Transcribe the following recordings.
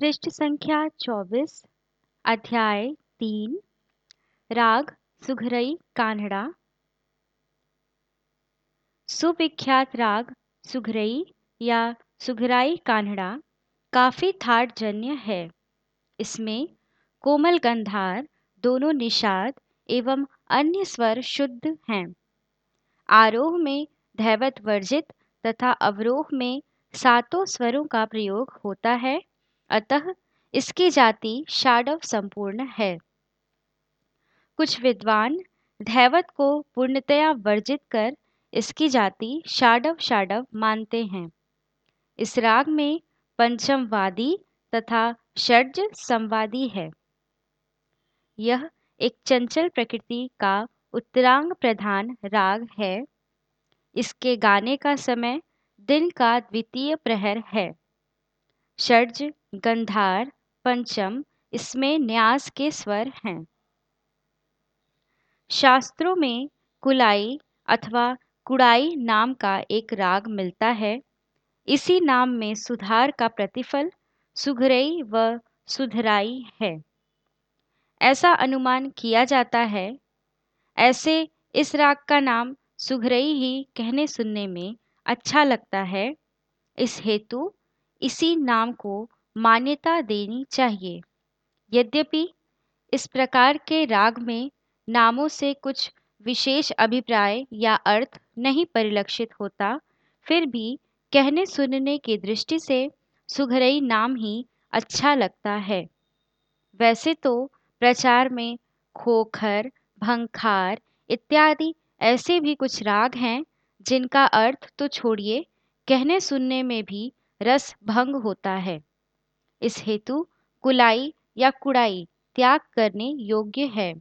पृष्ठ संख्या 24, अध्याय 3। राग सुघरई कान्हड़ा। सुविख्यात राग सुघरई या सुघराई कान्हड़ा काफी ठाटजन्य है। इसमें कोमल गंधार, दोनों निषाद एवं अन्य स्वर शुद्ध हैं। आरोह में धैवत वर्जित तथा अवरोह में सातों स्वरों का प्रयोग होता है, अतः इसकी जाति षाडव संपूर्ण है। कुछ विद्वान धैवत को पूर्णतया वर्जित कर इसकी जाति षाडव षाडव मानते हैं। इस राग में पंचम वादी तथा षड्ज संवादी है। यह एक चंचल प्रकृति का उत्तरांग प्रधान राग है। इसके गाने का समय दिन का द्वितीय प्रहर है। षड्ज, गंधार, पंचम इसमें न्यास के स्वर हैं। शास्त्रों में कुलाई अथवा कुड़ाई नाम का एक राग मिलता है। इसी नाम में सुधार का प्रतिफल सुघरई व सुधराई है, ऐसा अनुमान किया जाता है। ऐसे इस राग का नाम सुघरई ही कहने सुनने में अच्छा लगता है। इस हेतु इसी नाम को मान्यता देनी चाहिए। यद्यपि इस प्रकार के राग में नामों से कुछ विशेष अभिप्राय या अर्थ नहीं परिलक्षित होता, फिर भी कहने सुनने की दृष्टि से सुघरई नाम ही अच्छा लगता है। वैसे तो प्रचार में खोखर, भंखार इत्यादि ऐसे भी कुछ राग हैं जिनका अर्थ तो छोड़िए, कहने सुनने में भी रस भंग होता है। इस हेतु कुलाई या कुड़ाई त्याग करने योग्य है।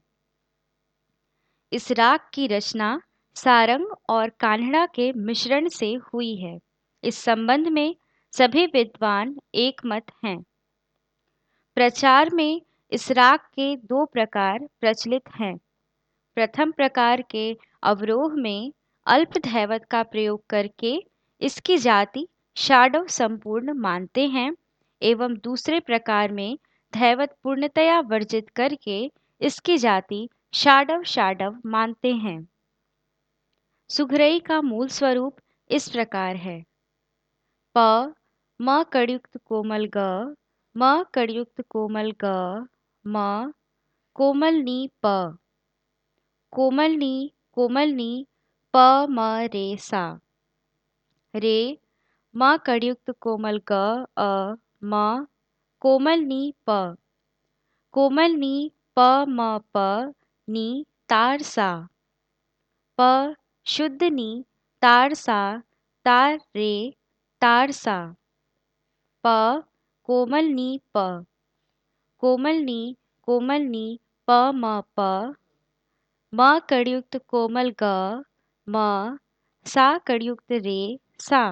इस राग की रचना सारंग और कान्हड़ा के मिश्रण से हुई है। इस संबंध में सभी विद्वान एकमत हैं। प्रचार में इस राग के दो प्रकार प्रचलित हैं। प्रथम प्रकार के अवरोह में अल्प धैवत का प्रयोग करके इसकी जाति षाडव संपूर्ण मानते हैं, एवं दूसरे प्रकार में धैवत पूर्णतया वर्जित करके इसकी जाति षाडव षाडव मानते हैं। सुघरई का मूल स्वरूप इस प्रकार है। प म कड़युक्त कोमल ग, म कड़युक्त कोमल ग, म कोमल नी प, कोमल नी प म रे सा, रे म कड़युक्त कोमल ग अ, म कोमल नी प, कोमल नी प म प नी तार सा, प शुद्ध नी तार सा, तार रे तार सा, प कोमल नी प, कोमल नी प म प, म कड़युक्त कोमल ग म, सा कड़युक्त रे सा,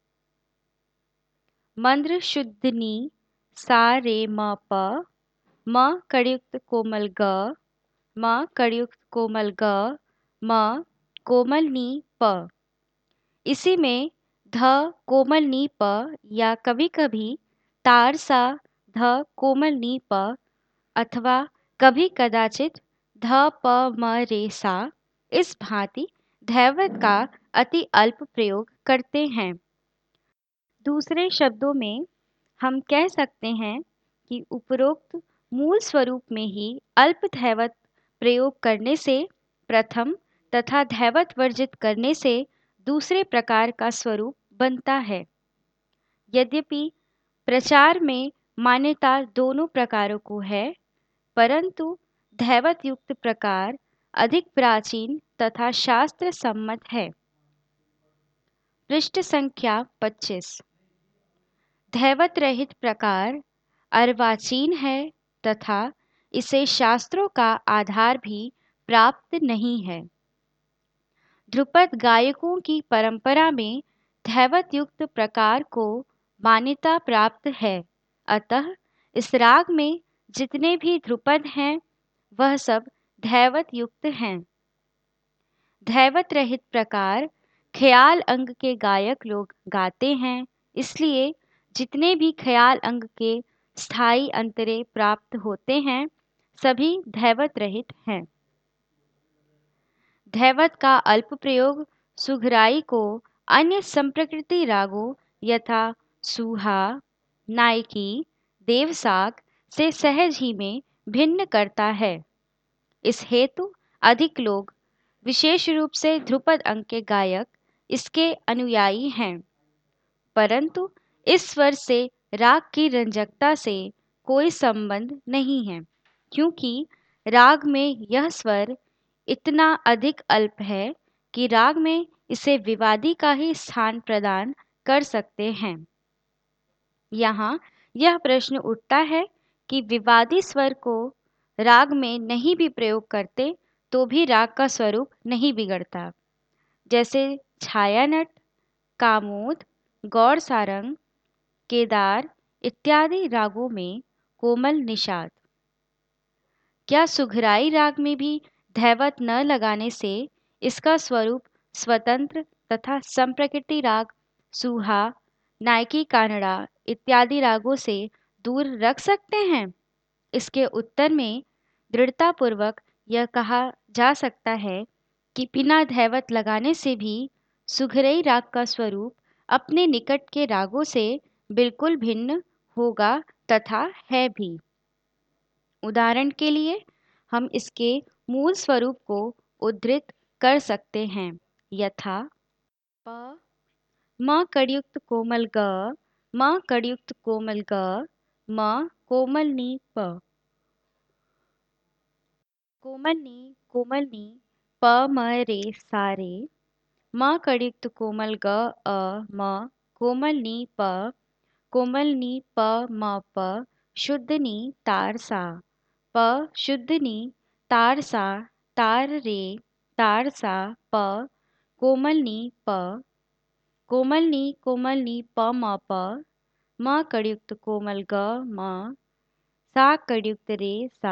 मंद्र शुद्ध नी सा रे म प, म कड़युक्त कोमल ग, म कड़युक्त कोमल ग म कोमल नी प। इसी में ध कोमल नी प या कभी कभी तार सा ध कोमल नी प अथवा कभी कदाचित ध प म रे सा इस भांति धैवत का अति अल्प प्रयोग करते हैं। दूसरे शब्दों में हम कह सकते हैं कि उपरोक्त मूल स्वरूप में ही अल्प धैवत प्रयोग करने से प्रथम तथा धैवत वर्जित करने से दूसरे प्रकार का स्वरूप बनता है। यद्यपि प्रचार में मान्यता दोनों प्रकारों को है, परंतु धैवत युक्त प्रकार अधिक प्राचीन तथा शास्त्र सम्मत है। पृष्ठ संख्या 25। धैवत रहित प्रकार अर्वाचीन है तथा इसे शास्त्रों का आधार भी प्राप्त नहीं है। ध्रुपद गायकों की परंपरा में धैवत युक्त प्रकार को मान्यता प्राप्त है, अतः इस राग में जितने भी ध्रुपद हैं वह सब धैवत युक्त हैं। धैवत रहित प्रकार ख्याल अंग के गायक लोग गाते हैं, इसलिए जितने भी ख्याल अंग के स्थायी अंतरे प्राप्त होते हैं, सभी धैवत रहित हैं। धैवत का अल्प प्रयोग सुघराई को अन्य संप्रकृति रागों यथा सुहा, नायकी, देवसाग से सहज ही में भिन्न करता है। इस हेतु अधिक लोग, विशेष रूप से ध्रुपद अंग के गायक, इसके अनुयायी हैं, परंतु इस स्वर से राग की रंजकता से कोई संबंध नहीं है, क्योंकि राग में यह स्वर इतना अधिक अल्प है कि राग में इसे विवादी का ही स्थान प्रदान कर सकते हैं। यहाँ यह प्रश्न उठता है कि विवादी स्वर को राग में नहीं भी प्रयोग करते तो भी राग का स्वरूप नहीं बिगड़ता, जैसे छायानट, कामोद, गौर सारंग, केदार इत्यादि रागों में कोमल निषाद। क्या सुघराई राग में भी धैवत न लगाने से इसका स्वरूप स्वतंत्र तथा संप्रकृति राग सुहा, नायकी कानड़ा इत्यादि रागों से दूर रख सकते हैं? इसके उत्तर में दृढ़तापूर्वक यह कहा जा सकता है कि बिना धैवत लगाने से भी सुघरई राग का स्वरूप अपने निकट के रागों से बिल्कुल भिन्न होगा तथा है भी। उदाहरण के लिए हम इसके मूल स्वरूप को उद्धृत कर सकते हैं यथा प म कड़युक्त कोमल ग, म कड़युक्त कोमल ग, म कोमल नी प, कोमल नी प म रे सा रे, म कड़युक्त कोमल ग म कोमल नी प, कोमल नी प म प, शुद्ध नी तार सा, प शुद्ध नी तार सा, तार रे तार सा प, कोमल नी प, कोमल नी प म प, म कड़युक्त कोमल ग म, सा कड़युक्त रे सा,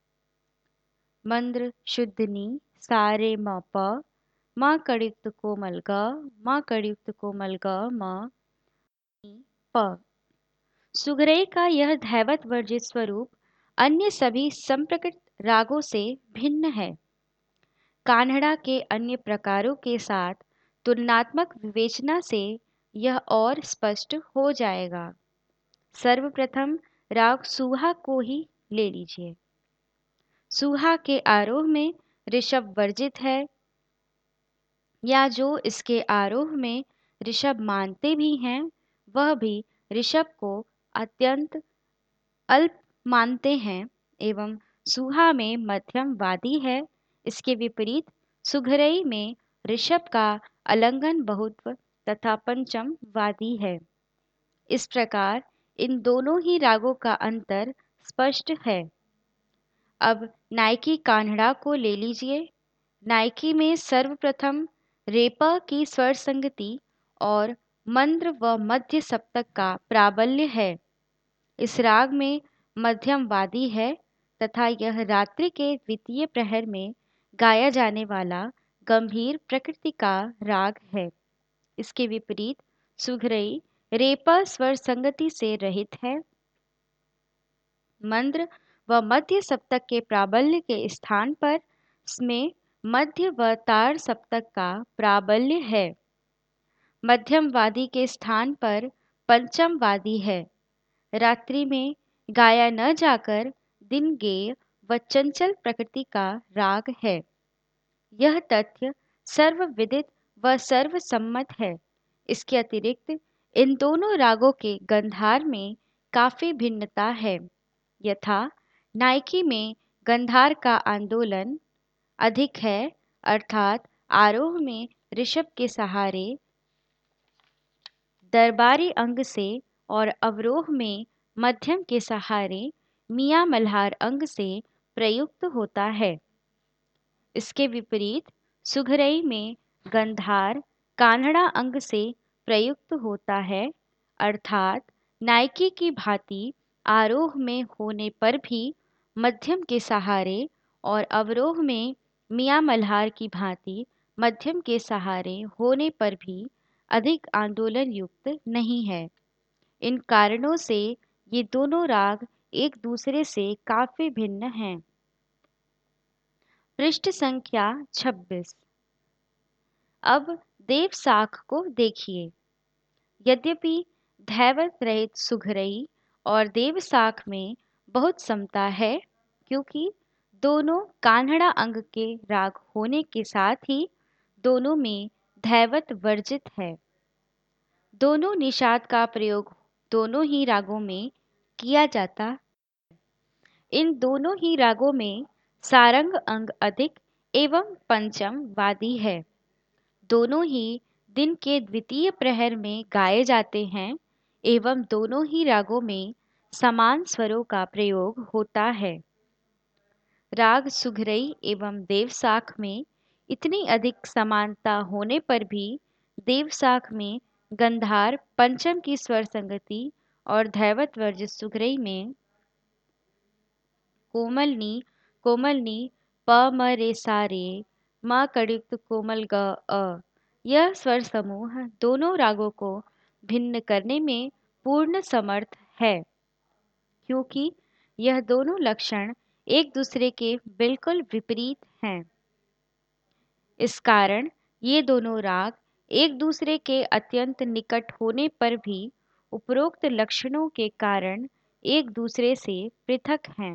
मंद्र शुद्ध नी सा रे म प, म कड़युक्त कोमल ग, म कड़युक्त कोमल ग म नी प। सुघरई का यह धैवत वर्जित स्वरूप अन्य सभी संप्रकृत रागों से भिन्न है। कान्हड़ा के अन्य प्रकारों के साथ तुलनात्मक विवेचना से यह और स्पष्ट हो जाएगा। सर्वप्रथम राग सुहा को ही ले लीजिए। सुहा के आरोह में ऋषभ वर्जित है, या जो इसके आरोह में ऋषभ मानते भी हैं वह भी ऋषभ को अत्यंत अल्प मानते हैं एवं सुहा में मध्यम वादी है। इसके विपरीत सुघरई में ऋषभ का अलंघन बहुत्व तथा पंचम वादी है। इस प्रकार इन दोनों ही रागों का अंतर स्पष्ट है। अब नायकी कान्हड़ा को ले लीजिए। नायकी में सर्वप्रथम रेपा की स्वर संगति और मंद्र व मध्य सप्तक का प्राबल्य है। इस राग में मध्यम वादी है तथा यह रात्रि के द्वितीय प्रहर में गाया जाने वाला गंभीर प्रकृति का राग है। इसके विपरीत सुघरई रेपा स्वर संगति से रहित है। मंद्र व मध्य सप्तक के प्राबल्य के स्थान पर इसमें मध्य व तार सप्तक का प्राबल्य है। मध्यम वादी के स्थान पर पंचम वादी है। रात्रि में गाया न जाकर दिन गेय व चंचल प्रकृति का राग है। यह तथ्य सर्वविदित व सर्वसम्मत है। इसके अतिरिक्त इन दोनों रागों के गंधार में काफी भिन्नता है। यथा नायकी में गंधार का आंदोलन अधिक है, अर्थात आरोह में ऋषभ के सहारे दरबारी अंग से और अवरोह में मध्यम के सहारे मियाँ मल्हार अंग से प्रयुक्त होता है। इसके विपरीत सुघरई में गंधार कान्हड़ा अंग से प्रयुक्त होता है, अर्थात नायकी की भांति आरोह में होने पर भी मध्यम के सहारे और अवरोह में मियाँ मल्हार की भांति मध्यम के सहारे होने पर भी अधिक आंदोलन युक्त नहीं है। इन कारणों से ये दोनों राग एक दूसरे से काफी भिन्न हैं। पृष्ठ संख्या 26। अब देवसाख को देखिए। यद्यपि धैवत रहित सुघरई और देवसाख में बहुत समता है, क्योंकि दोनों कान्हड़ा अंग के राग होने के साथ ही दोनों में धैवत वर्जित है। दोनों निषाद का प्रयोग दोनों ही रागों में किया जाता। इन दोनों ही रागों में सारंग अंग अधिक एवं पंचम वादी है। दोनों ही दिन के द्वितीय प्रहर में गाए जाते हैं एवं दोनों ही रागों में समान स्वरों का प्रयोग होता है। राग सुघरई एवं देवसाख में इतनी अधिक समानता होने पर भी देवसाख में गंधार पंचम की स्वर संगति और धैवत वर्ज सुघरई में कोमलनी कोमलनी प म रे सा रे म कड़युक्त कोमल ग अ, यह स्वर समूह दोनों रागों को भिन्न करने में पूर्ण समर्थ है, क्योंकि यह दोनों लक्षण एक दूसरे के बिल्कुल विपरीत हैं। इस कारण ये दोनों राग एक दूसरे के अत्यंत निकट होने पर भी उपरोक्त लक्षणों के कारण एक दूसरे से पृथक हैं।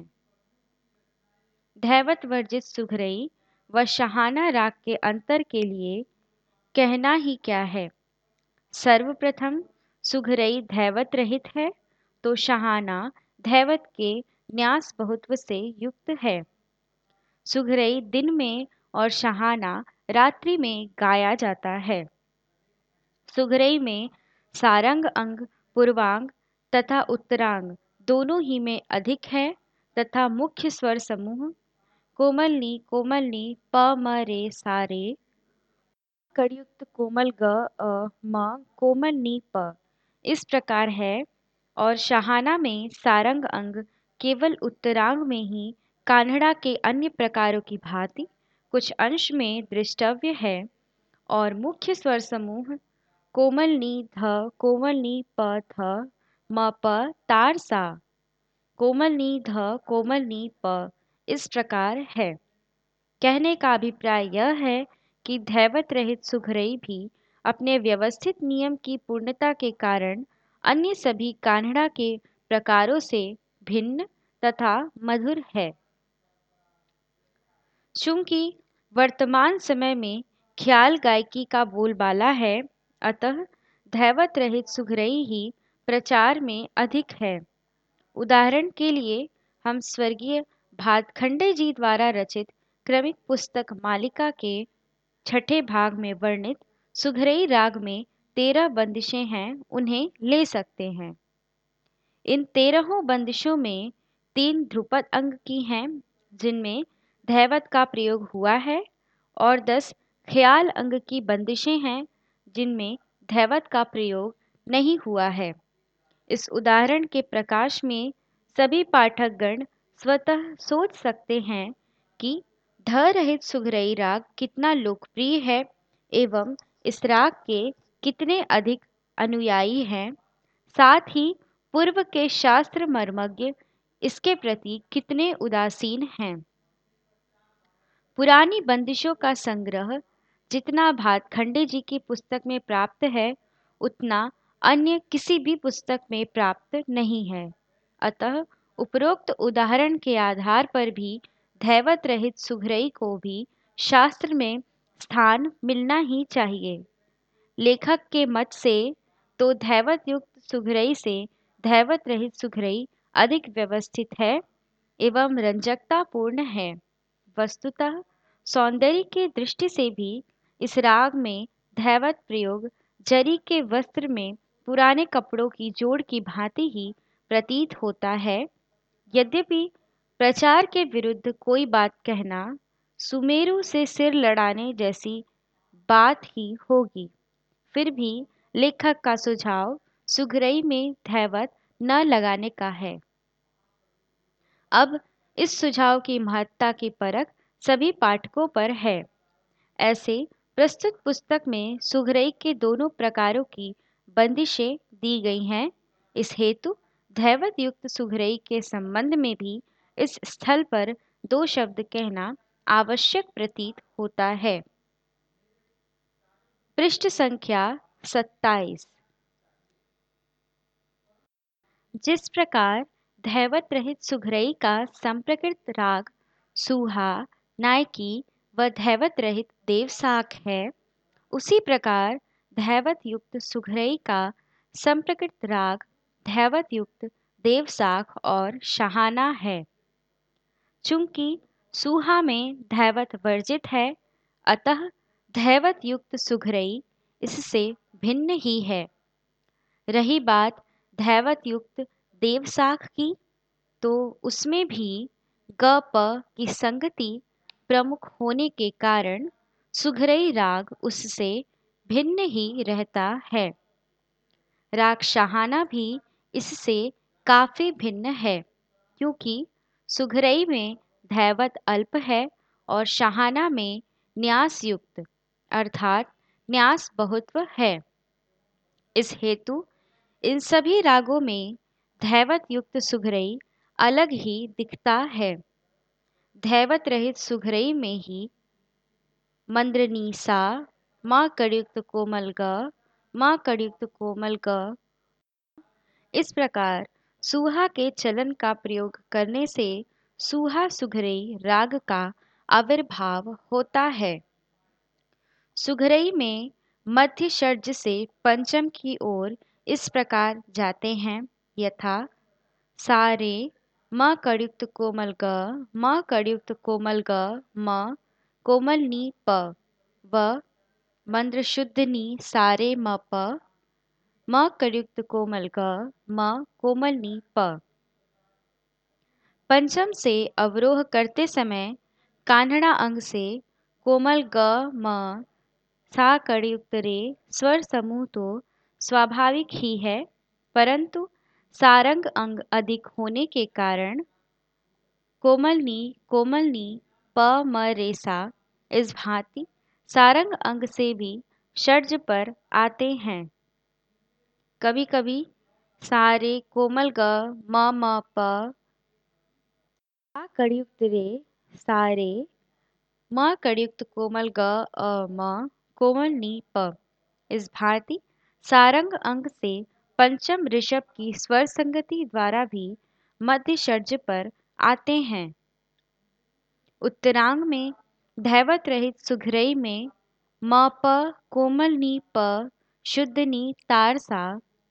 धैवत वर्जित सुघरई व शहाना राग के अंतर के लिए कहना ही क्या है। सर्वप्रथम सुघरई धैवत रहित है, तो शहाना धैवत के न्यास बहुत्व से युक्त है। सुघरई दिन में और शहाना रात्रि में गाया जाता है। सुघरई में सारंग अंग पूर्वांग तथा उत्तरांग दोनों ही में अधिक है तथा मुख्य स्वर समूह कोमलनी कोमलनी प म रे सा रे कड़युक्त कोमल ग अ म कोमल नी प इस प्रकार है, और शहाना में सारंग अंग केवल उत्तरांग में ही कान्हड़ा के अन्य प्रकारों की भांति कुछ अंश में दृष्टव्य है, और मुख्य स्वर समूह कोमलनी ध कोमलनी प थ म प तार सा कोमलनी ध कोमलनी प इस प्रकार है। कहने का अभिप्राय यह है कि धैवत रहित सुघरई भी अपने व्यवस्थित नियम की पूर्णता के कारण अन्य सभी कान्हड़ा के प्रकारों से भिन्न तथा मधुर है। चूंकि वर्तमान समय में ख्याल गायकी का बोलबाला है, अतः धैवत रहित सुघरई ही प्रचार में अधिक है। उदाहरण के लिए हम स्वर्गीय भातखंडे जी द्वारा रचित क्रमिक पुस्तक मालिका के छठे भाग में वर्णित सुघरई राग में 13 बंदिशें हैं, उन्हें ले सकते हैं। इन 13 बंदिशों में 3 ध्रुपद अंग की हैं, जिनमें धैवत का प्रयोग हुआ है, और 10 ख्याल अंग की बंदिशें हैं, जिनमें धैवत का प्रयोग नहीं हुआ है। इस उदाहरण के प्रकाश में सभी पाठकगण स्वतः सोच सकते हैं कि ध रहित सुघरई राग कितना लोकप्रिय है एवं इस राग के कितने अधिक अनुयायी हैं, साथ ही पूर्व के शास्त्र मर्मज्ञ इसके प्रति कितने उदासीन हैं। पुरानी बंदिशों का संग्रह जितना भातखंडे जी की पुस्तक में प्राप्त है, उतना अन्य किसी भी पुस्तक में प्राप्त नहीं है। अतः उपरोक्त उदाहरण के आधार पर भी धैवत रहित सुघरई को भी शास्त्र में स्थान मिलना ही चाहिए। लेखक के मत से तो धैवत युक्त सुघरई से धैवत रहित सुघरई अधिक व्यवस्थित है एवं रंजकता पूर्ण है। वस्तुतः सौंदर्य की दृष्टि से भी इस राग में धैवत प्रयोग जरी के वस्त्र में पुराने कपड़ों की जोड़ की भांति ही प्रतीत होता है। यद्यपि प्रचार के विरुद्ध कोई बात कहना सुमेरु से सिर लड़ाने जैसी बात ही होगी, फिर भी लेखक का सुझाव सुघरई में धैवत न लगाने का है। अब इस सुझाव की महत्ता की परख सभी पाठकों पर है। ऐसे प्रस्तुत पुस्तक में सुघरई के दोनों प्रकारों की बंदिशें दी गई हैं। इस हेतु धैवत युक्त सुघरई के संबंध में भी इस स्थल पर दो शब्द कहना आवश्यक प्रतीत होता है। पृष्ठ संख्या 27। जिस प्रकार धैवत रहित सुघरई का संप्रकृत राग सूहा, नायकी व धैवत रहित देवसाख है, उसी प्रकार धैवत युक्त सुघरई का संप्रकृत राग धैवत युक्त देवसाख और शहाना है। चूंकि सूहा में धैवत वर्जित है, अतः धैवत युक्त सुघरई इससे भिन्न ही है। रही बात धैवत युक्त देवसाख की, तो उसमें भी ग प की संगति प्रमुख होने के कारण सुघरई राग उससे भिन्न ही रहता है। राग शहाना भी इससे काफी भिन्न है, क्योंकि सुघरई में धैवत अल्प है और शहाना में न्यास युक्त अर्थात न्यास बहुत्व है। इस हेतु इन सभी रागों में धैवत युक्त सुघरई अलग ही दिखता है। धैवत रहित सुघरई में ही मंद्रनी सा, माँ कड़युक्त कोमल ग, माँ कड़युक्त कोमल ग, इस प्रकार सूहा के चलन का प्रयोग करने से सूहा सुघरई राग का आविर्भाव होता है। सुघरई में मध्य षड्ज से पंचम की ओर इस प्रकार जाते हैं यथा सारे म कड़युक्त कोमल ग, म कड़युक्त कोमल ग, म कोमल नी प व मंद्र शुद्ध नी सारे म प, म कड़युक्त कोमल ग, म कोमल नी प। पंचम से अवरोह करते समय कान्हड़ा अंग से कोमल ग म सा कड़युक्त रे स्वर समूह तो स्वाभाविक ही है, परंतु सारंग अंग अधिक होने के कारण कोमलनी कोमलनी प म रे सा इस भांति सारंग अंग से भी षड्ज पर आते हैं। कभी कभी सारे कोमल ग म म प सा कड़युक्त रे सारे म कड़युक्त कोमल ग अ म कोमल नी प इस भांति सारंग अंग से पंचम ऋषभ की स्वर संगति द्वारा भी मध्य षड्ज पर आते हैं। उत्तरांग में धैवत रहित सुघरई में म प कोमल नी प शुद्ध नी तारसा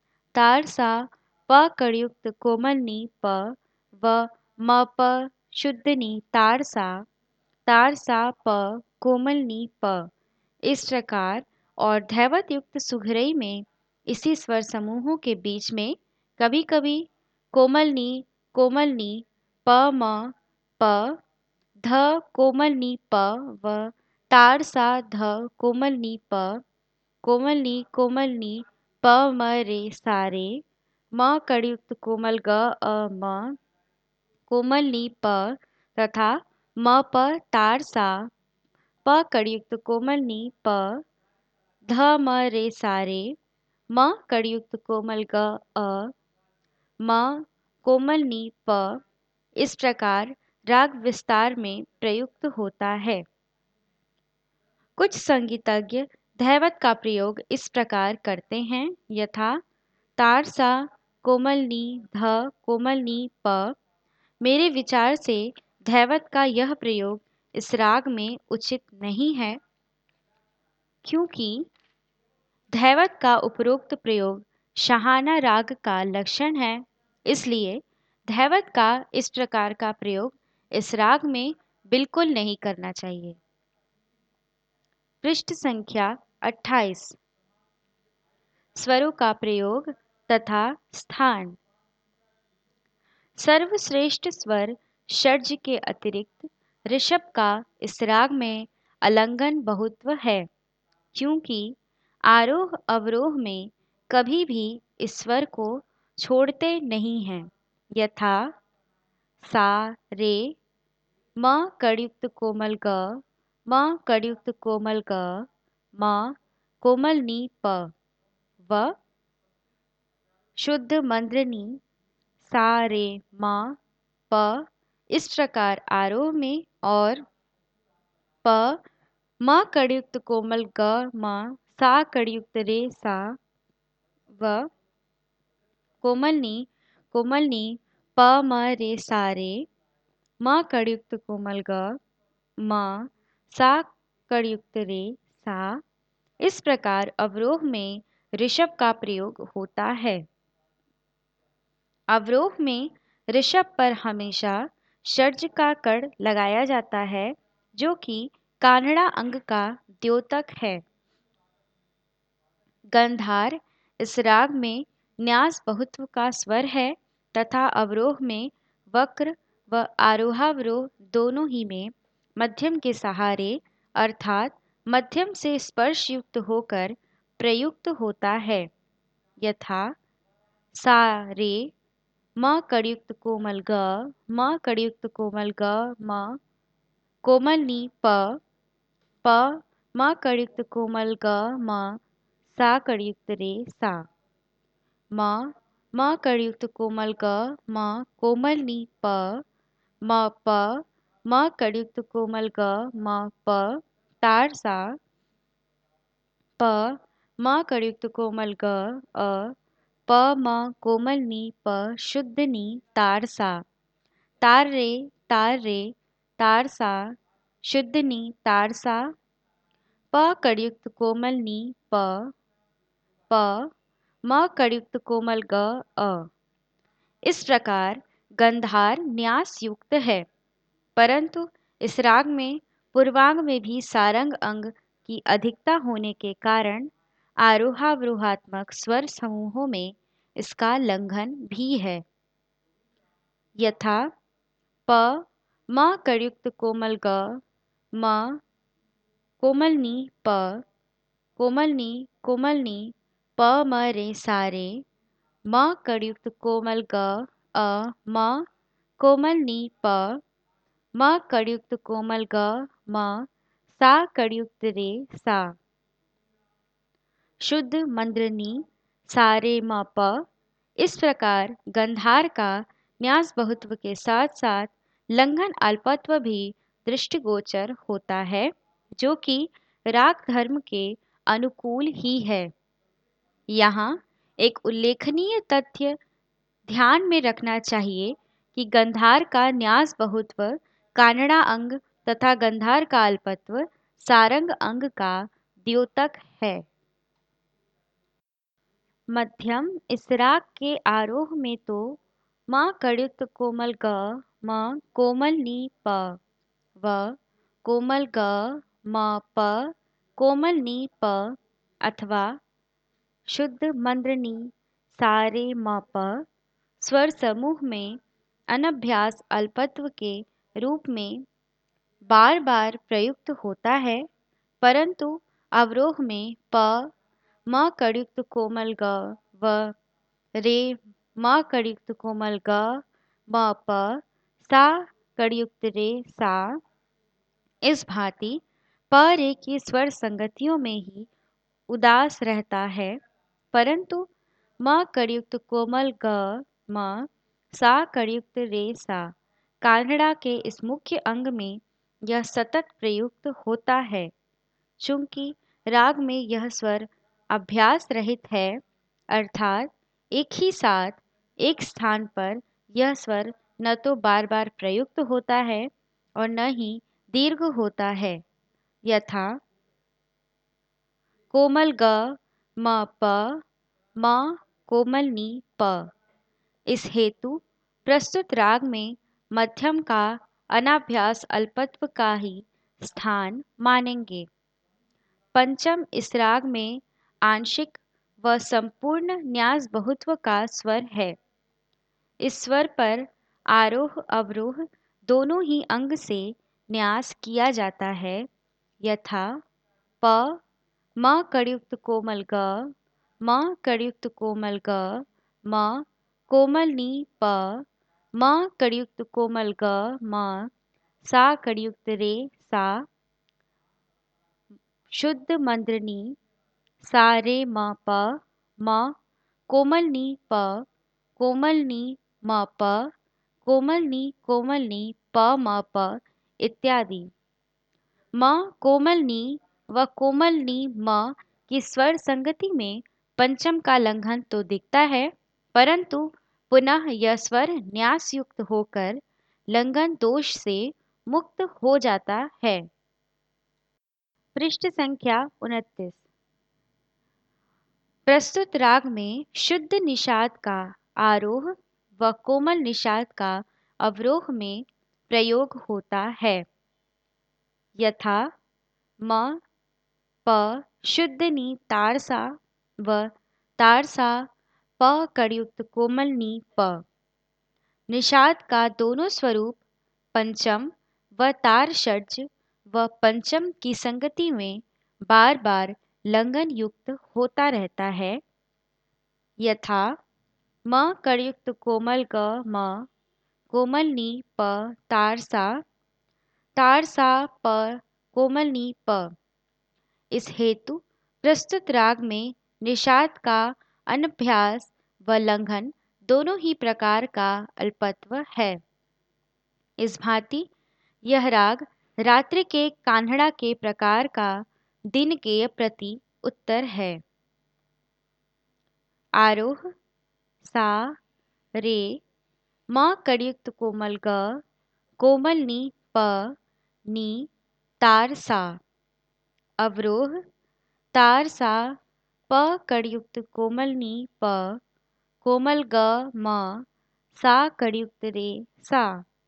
प कड़युक्त कोमल नी प व म प शुद्ध नी तारसा प कोमल नी प इस प्रकार और धैवत युक्त सुघरई में इसी स्वर समूहों के बीच में कभी कभी कोमल नी प म प ध कोमल नी प व तारसा ध कोमल नी प कोमल नी प म रे सारे म कड़युक्त कोमल ग अ म कोमल नी प तथा म प तारसा प कड़युक्त कोमल नी प ध म रे सारे म कड़युक्त कोमल ग अ म कोमल नी प इस प्रकार राग विस्तार में प्रयुक्त होता है। कुछ संगीतज्ञ धैवत का प्रयोग इस प्रकार करते हैं यथा तारसा कोमल नी ध कोमल नी प। मेरे विचार से धैवत का यह प्रयोग इस राग में उचित नहीं है, क्योंकि धैवत का उपरोक्त प्रयोग शहाना राग का लक्षण है, इसलिए धैवत का इस प्रकार का प्रयोग इस राग में बिल्कुल नहीं करना चाहिए। पृष्ठ संख्या 28। स्वरों का प्रयोग तथा स्थान। सर्वश्रेष्ठ स्वर षड्ज के अतिरिक्त ऋषभ का इस राग में अलंघन बहुत्व है, क्योंकि आरोह अवरोह में कभी भी इस स्वर को छोड़ते नहीं हैं यथा सा रे म कड़युक्त कोमल ग, म कड़युक्त कोमल ग, म कोमल नी प व शुद्ध मंद्र नी सा रे म प। इस प्रकार आरोह में और प म कड़युक्त कोमल ग म सा कड़युक्त रे सा व कोमलनी कोमलनी प म रे सा रे म कड़युक्त कोमल ग म सा कड़युक्त रे सा। इस प्रकार अवरोह में ऋषभ का प्रयोग होता है। अवरोह में ऋषभ पर हमेशा षड्ज का कड़ लगाया जाता है जो कि कानड़ा अंग का द्योतक है। गंधार इस राग में न्यास बहुत्व का स्वर है तथा अवरोह में वक्र व आरोहावरोह दोनों ही में मध्यम के सहारे अर्थात मध्यम से स्पर्श युक्त होकर प्रयुक्त होता है। यथा सा रे म कड़युक्त कोमल ग म कड़युक्त कोमल ग म कोमल नी प प म कड़युक्त कोमल ग म सा कड़युक्त रे सा म कड़युक्त कोमल ग म कोमल नी प म प म कड़युक्त कोमल ग म प तार सा प म कड़युक्त कोमल ग अ प म कोमल नी प शुद्ध नी तार सा तार रे तार सा शुद्ध नी तार सा प कड़युक्त कोमल नी प प म कड़युक्त कोमल ग अ। इस प्रकार गंधार न्यास युक्त है परंतु इस राग में पूर्वांग में भी सारंग अंग की अधिकता होने के कारण आरोहावरोहात्मक स्वर समूहों में इसका लंघन भी है। यथा प म कड़युक्त कोमल ग म कोमल नी प कोमल नी प म रे सा रे म कड़युक्त कोमल ग अ म कोमल नी प म कड़युक्त कोमल ग म सा कड़युक्त रे सा शुद्ध मंद्रनी सा रे म प। इस प्रकार गंधार का न्यास बहुत्व के साथ साथ लंघन अल्पत्व भी दृष्टिगोचर होता है जो कि राग धर्म के अनुकूल ही है। यहाँ एक उल्लेखनीय तथ्य ध्यान में रखना चाहिए कि गंधार का न्यास बहुत्व कानड़ा अंग तथा गंधार का अल्पत्व सारंग अंग का द्योतक है। मध्यम इस राग के आरोह में तो म कड़युक्त कोमल ग म कोमल नी प व कोमल ग म प कोमल नी प अथवा शुद्ध मंद्रनी सा रे म प स्वर समूह में अनभ्यास अल्पत्व के रूप में बार बार प्रयुक्त होता है परंतु अवरोह में प म कड़युक्त कोमल ग व रे म कड़युक्त कोमल ग म प सा कड़युक्त रे सा इस भांति प रे की स्वर संगतियों में ही उदास रहता है परंतु म कड़युक्त कोमल ग म सा कड़युक्त रे सा कानड़ा के इस मुख्य अंग में यह सतत प्रयुक्त होता है। चूंकि राग में यह स्वर अभ्यास रहित है अर्थात एक ही साथ एक स्थान पर यह स्वर न तो बार बार प्रयुक्त होता है और न ही दीर्घ होता है। यथा कोमल ग म प म कोमल नी प। इस हेतु प्रस्तुत राग में मध्यम का अनाभ्यास अल्पत्व का ही स्थान मानेंगे। पंचम इस राग में आंशिक व संपूर्ण न्यास बहुत्व का स्वर है। इस स्वर पर आरोह अवरोह दोनों ही अंग से न्यास किया जाता है। यथा प म कड़युक्त कोमल ग म कड़युक्त कोमल ग म कोमल नी प म कड़युक्त कोमल ग म सा कड़युक्त रे सा शुद्ध मंद्रनी सा रे म प म कोमल नी प कोमल नी म प, कोमल नी प म प इत्यादि। म कोमल नी व कोमल नी म की स्वर संगति में पंचम का लंघन तो दिखता है, परंतु पुनः यह स्वर न्यास युक्त होकर लंघन दोष से मुक्त हो जाता है। पृष्ठ संख्या 29। प्रस्तुत राग में शुद्ध निषाद का आरोह व कोमल निषाद का अवरोह में प्रयोग होता है। यथा म प शुद्ध नी तारसा व तारसा प कड़युक्त कोमल नी प। निषाद का दोनों स्वरूप पंचम व तार षड्ज व पंचम की संगति में बार बार लंघन युक्त होता रहता है। यथा म कड़युक्त कोमल ग म कोमल नी प तारसा तारसा प कोमल नी प। इस हेतु प्रस्तुत राग में निषाद का अनभ्यास व लंघन दोनों ही प्रकार का अल्पत्व है। इस भांति यह राग रात्रि के कान्हड़ा के प्रकार का दिन के प्रति उत्तर है। आरोह सा रे म कड़युक्त कोमल ग कोमल नी प नी तार सा। अवरोह तार सा प कड़युक्त कोमल नी प कोमल ग म सा कड़युक्त रे सा।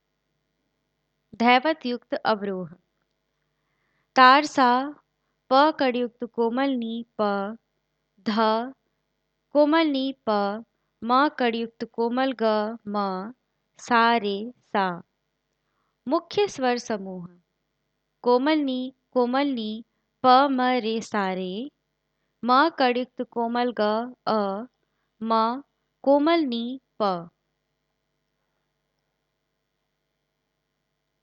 धैवत युक्त अवरोह तार सा प कड़युक्त कोमल नी प ध कोमल नी प म कड़युक्त कोमल ग म सा रे सा। मुख्य स्वर समूह कोमल नी प म रे सा रे म कड़युक्त कोमल ग अ म कोमल नी प।